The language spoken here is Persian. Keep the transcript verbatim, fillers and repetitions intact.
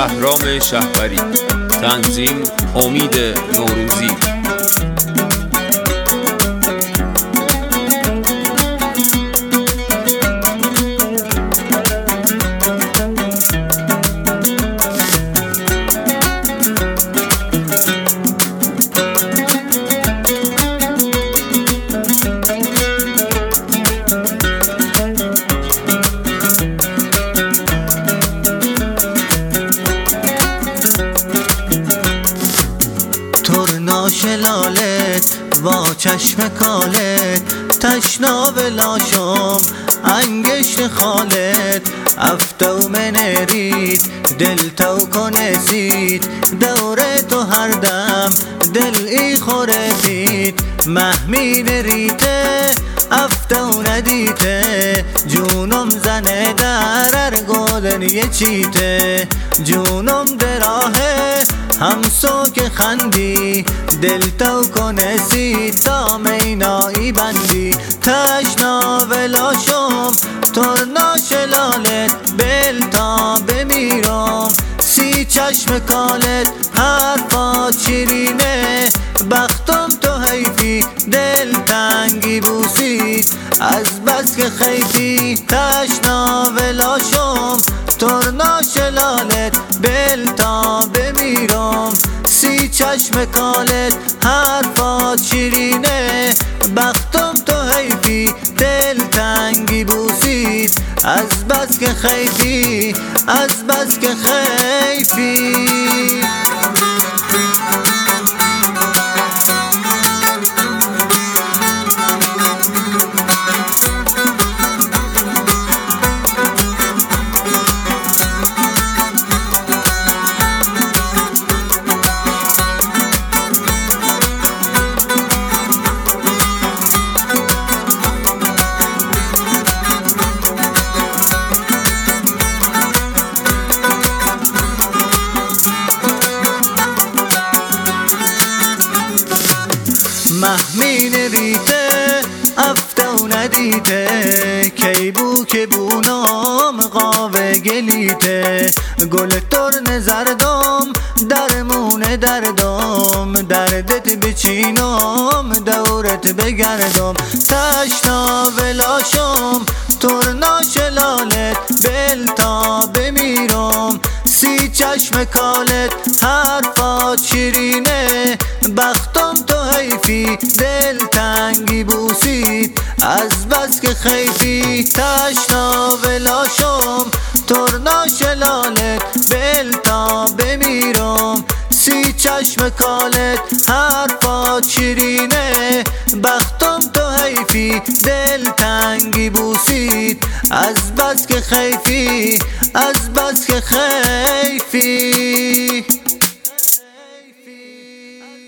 بهرام شهبری. تنظیم امید نوروزی. شلالت با چشم کالت تشنا ولاشم انگشت خالت افتو منرید دل تو کنزید دوره تو هر دم دل ای خورفید محمین ریته افتو ندیته جونم زنه درر گودن یه چیته جونم دراهه همسو که خندی دل تو کنسی تا مینایی بندی تشنا ولاشم ترنا شلالت بل تا بمیرم سی چشم کالت حرفات شیرینه بختم تو حیفی دل تنگی بوسید از بس که خیفی تشنا ولاشم ترنا شلالت بل تا بمیرم سی چشم کالت حرفات شیرینه بختم تو حیفی دل تنگی بوسید از بس که خیفی از بس که خیفی محمین ریته افتو ندیته کی بو که بونام قاوه گلیته گل ترن زردم درمون دردم دردت بچینم دورت بگردم تشنا ولاشم ترنا شلالت بل تا بمیرم سی چشم کالت حرفات شیرینه بختم تو حیفی دل تنگی بوسید از بس که خیفی تشنا ولاشم ترنا شلالت بل تا بمیرم سی چشم کالت حرفات شیرینه بختم تو حیفی دل تنگی بوسید از بس که خیفی از بس که خیفی